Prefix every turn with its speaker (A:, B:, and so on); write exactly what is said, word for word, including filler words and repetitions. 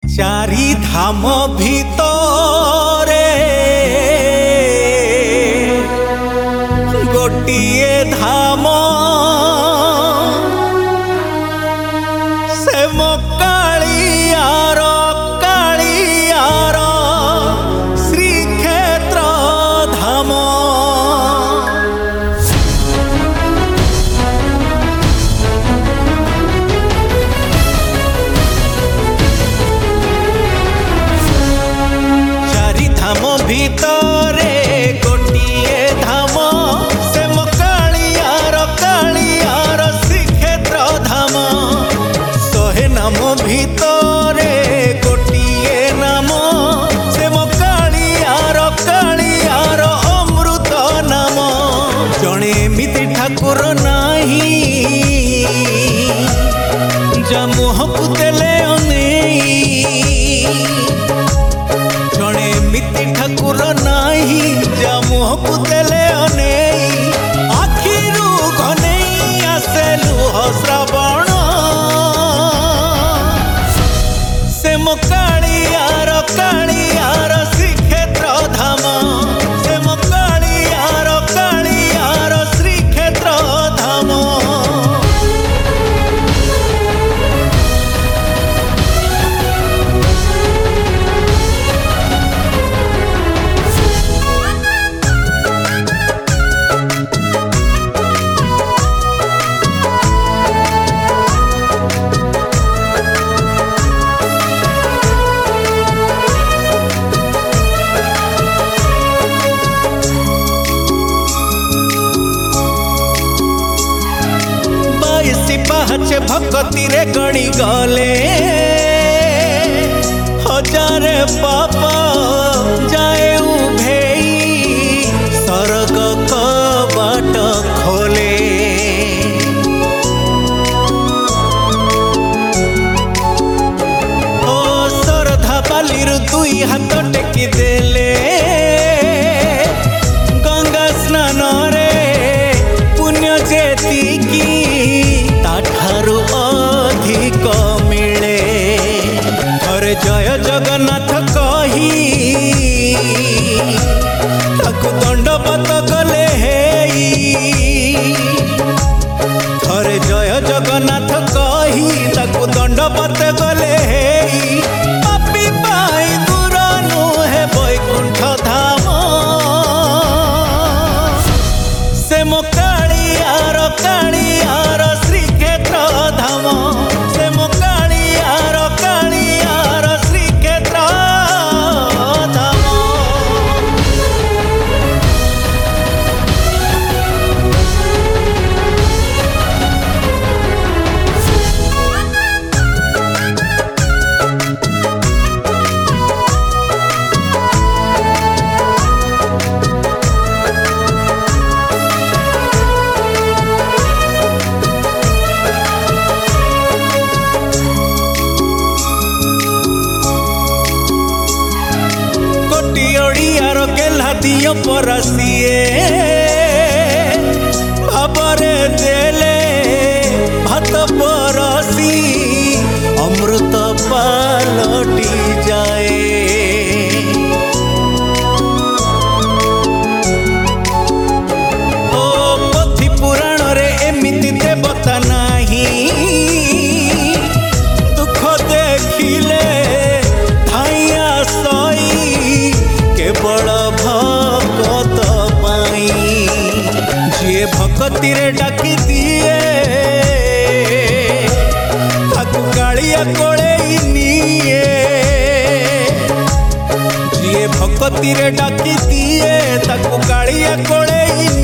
A: चारि धाम भितरे गोटिए धाम से मो कालियार कालियार श्रीक्षेत्र धाम। चारि धाम भितरे गोटिए धाम से मो कालियार कालियार श्रीक्षेत्र धाम। शहे नाम भितरे गोटिए नाम से मो कालियार कालियार अमृत नाम। जणे एमिति ठाकुर नाही जा मुहकु देले अनेई। जणे एमिति ठाकुर नाही जा मुहकु देले अनेई। आखिरु घनेई आसे लुह श्रावण से मो कालियार कालियार श्रीक्षेत्र धाम। से मो कालियार कालियार श्रीक्षेत्र धाम। पाहचे भक्ति रे गणी गले हजारे पापा जाए उभेई स्वर्ग कबाट खोले। ओ श्रद्धा बालिर दुई हाथ टेकी देले गंगा स्नान रे पुण्य जेतिकी ठारू अधिक मिले। अरे जय जगन्नाथ कही ताकु दंडवत गले हेई। अरे जय जगन्नाथ कही ताकु दंडवत गले हेई। पापी पाई दूर नुहे बैकुंठ धाम। से मो कालियार कालियार श्रीक्षेत्र धाम। से मो कालियार कालियार श्रीक्षेत्र धाम। ओडियार गेला दियो परसिए भाबरे देले भात परसी अमृत पालटी जाए। ओ पोथी पुराण रे एमिति देवता नाही। दुख देखिले धाइया सई केवल भगत पाई। जे भक्ति रे डाकी दिए ताकु कालिया कोले निए। जे भक्ति रे डाकी दिए ताकु कालिया कोले